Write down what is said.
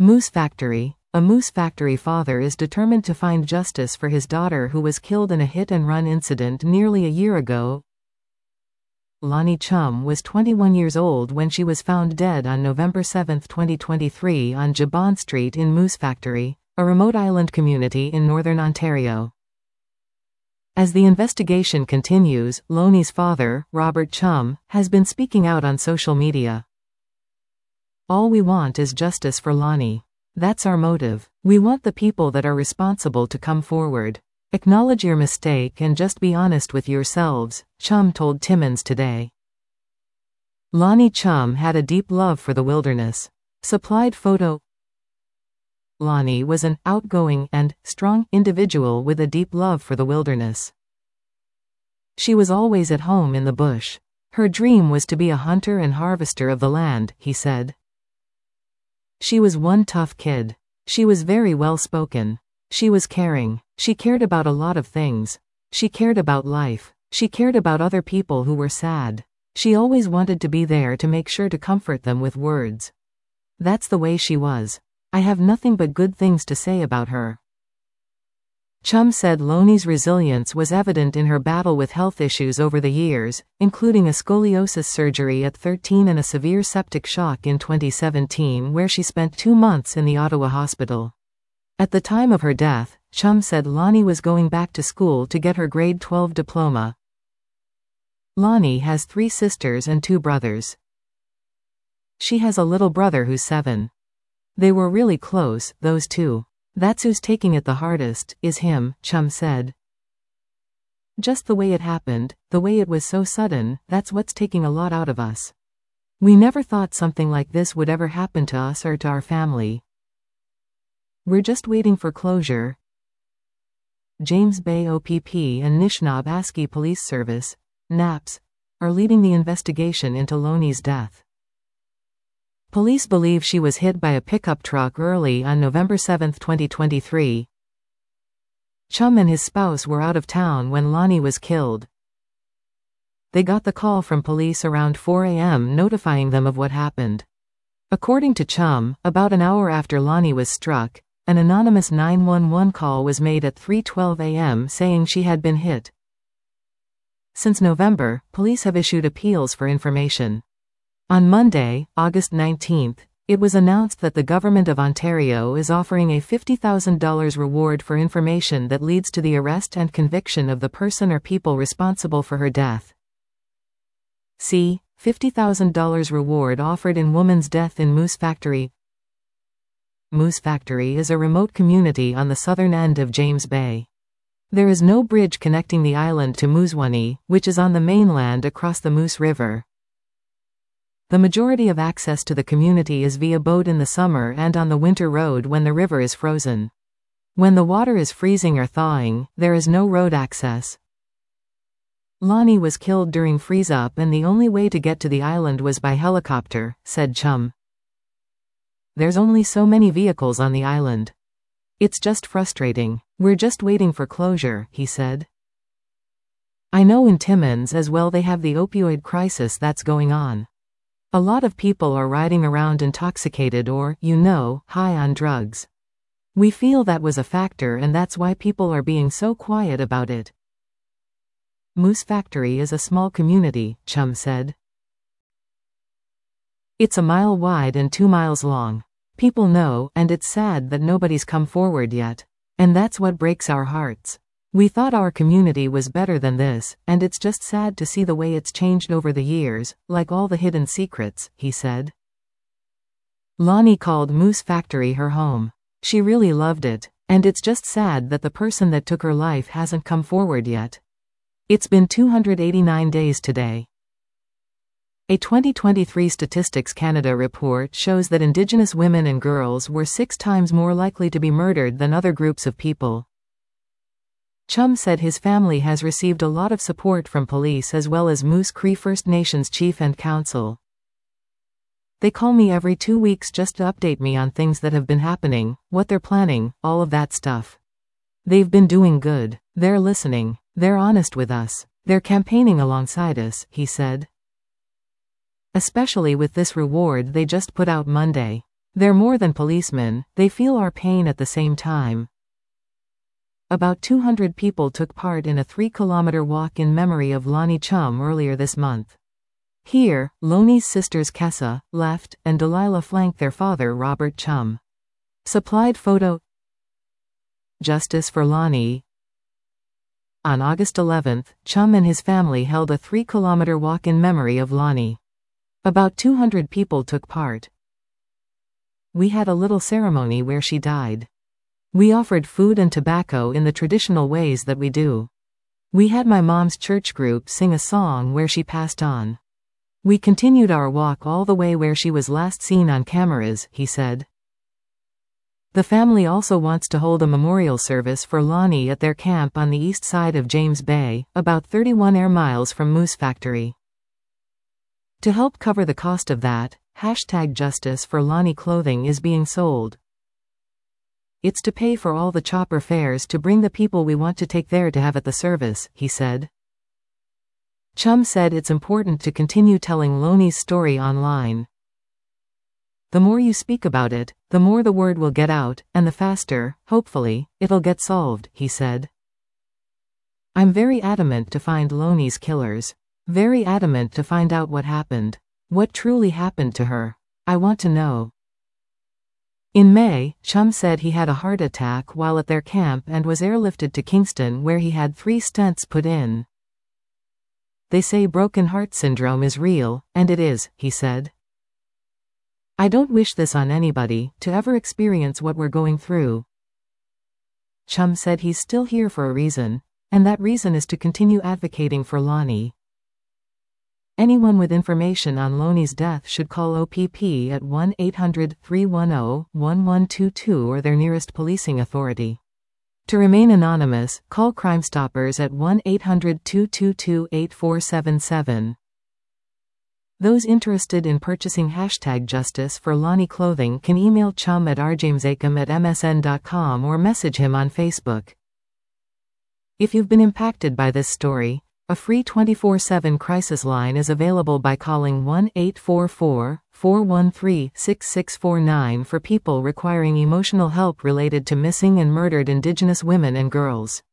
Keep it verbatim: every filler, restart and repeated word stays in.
Moose Factory. A Moose Factory father is determined to find justice for his daughter who was killed in a hit-and-run incident nearly a year ago. Lonnie Chum was twenty-one years old when she was found dead on November seventh twenty twenty-three on Gibbon Street in Moose Factory, a remote island community in northern Ontario. As the investigation continues, Lonnie's father, Robert Chum, has been speaking out on social media. "All we want is justice for Lonnie. That's our motive. We want the people that are responsible to come forward. Acknowledge your mistake and just be honest with yourselves," Chum told Timmins today. Lonnie Chum had a deep love for the wilderness. Supplied photo. Lonnie was an outgoing and strong individual with a deep love for the wilderness. She was always at home in the bush. Her dream was to be a hunter and harvester of the land, he said. She was one tough kid. She was very well spoken. She was caring. She cared about a lot of things. She cared about life. She cared about other people who were sad. She always wanted to be there to make sure to comfort them with words. That's the way she was. I have nothing but good things to say about her. Chum said Lonnie's resilience was evident in her battle with health issues over the years, including a scoliosis surgery at thirteen and a severe septic shock in twenty seventeen, where she spent two months in the Ottawa hospital. At the time of her death, Chum said Lonnie was going back to school to get her grade twelve diploma. Lonnie has three sisters and two brothers. She has a little brother who's seven. They were really close, those two. That's who's taking it the hardest, is him, Chum said. Just the way it happened, the way it was so sudden, that's what's taking a lot out of us. We never thought something like this would ever happen to us or to our family. We're just waiting for closure. James Bay O P P and Nishnawbe Police Service, NAPS, are leading the investigation into Lonnie's death. Police believe she was hit by a pickup truck early on November seventh twenty twenty-three. Chum and his spouse were out of town when Lonnie was killed. They got the call from police around four a m notifying them of what happened. According to Chum, about an hour after Lonnie was struck, an anonymous nine one one call was made at three twelve a m saying she had been hit. Since November, police have issued appeals for information. On Monday, August nineteenth, it was announced that the Government of Ontario is offering a fifty thousand dollars reward for information that leads to the arrest and conviction of the person or people responsible for her death. See, fifty thousand dollars reward offered in woman's death in Moose Factory. Moose Factory is a remote community on the southern end of James Bay. There is no bridge connecting the island to Moosonee, which is on the mainland across the Moose River. The majority of access to the community is via boat in the summer and on the winter road when the river is frozen. When the water is freezing or thawing, there is no road access. Lonnie was killed during freeze-up and the only way to get to the island was by helicopter, said Chum. There's only so many vehicles on the island. It's just frustrating. We're just waiting for closure, he said. I know in Timmins as well they have the opioid crisis that's going on. A lot of people are riding around intoxicated or, you know, high on drugs. We feel that was a factor and that's why people are being so quiet about it. Moose Factory is a small community, Chum said. It's a mile wide and two miles long. People know, and it's sad that nobody's come forward yet. And that's what breaks our hearts. We thought our community was better than this, and it's just sad to see the way it's changed over the years, like all the hidden secrets, he said. Lonnie called Moose Factory her home. She really loved it, and it's just sad that the person that took her life hasn't come forward yet. It's been two hundred eighty-nine days today. A twenty twenty-three Statistics Canada report shows that Indigenous women and girls were six times more likely to be murdered than other groups of people. Chum said his family has received a lot of support from police as well as Moose Cree First Nations Chief and Council. They call me every two weeks just to update me on things that have been happening, what they're planning, all of that stuff. They've been doing good. They're listening. They're honest with us. They're campaigning alongside us, he said. Especially with this reward they just put out Monday. They're more than policemen, they feel our pain at the same time. About two hundred people took part in a three-kilometer walk in memory of Lonnie Chum earlier this month. Here, Lonnie's sisters Kessa, Left, and Delilah flanked their father Robert Chum. Supplied photo. Justice for Lonnie. On August eleventh, Chum and his family held a three-kilometer walk in memory of Lonnie. About two hundred people took part. We had a little ceremony where she died. We offered food and tobacco in the traditional ways that we do. We had my mom's church group sing a song where she passed on. We continued our walk all the way where she was last seen on cameras, he said. The family also wants to hold a memorial service for Lonnie at their camp on the east side of James Bay, about thirty-one air miles from Moose Factory. To help cover the cost of that, hashtag Justice for Lonnie clothing is being sold. It's to pay for all the chopper fares to bring the people we want to take there to have at the service, he said. Chum said it's important to continue telling Lonnie's story online. The more you speak about it, the more the word will get out, and the faster, hopefully, it'll get solved, he said. I'm very adamant to find Lonnie's killers. Very adamant to find out what happened. What truly happened to her. I want to know. In May, Chum said he had a heart attack while at their camp and was airlifted to Kingston where he had three stents put in. They say broken heart syndrome is real, and it is, he said. I don't wish this on anybody, to ever experience what we're going through. Chum said he's still here for a reason, and that reason is to continue advocating for Lonnie. Anyone with information on Lonnie's death should call O P P at one eight hundred, three one zero, one one two two or their nearest policing authority. To remain anonymous, call Crime Stoppers at one eight hundred, two two two, eight four seven seven. Those interested in purchasing hashtag Justice for Lonnie clothing can email Chum at r james acom at m s n dot com or message him on Facebook. If you've been impacted by this story, a free twenty-four seven crisis line is available by calling one eight four four, four one three, six six four nine for people requiring emotional help related to missing and murdered Indigenous women and girls.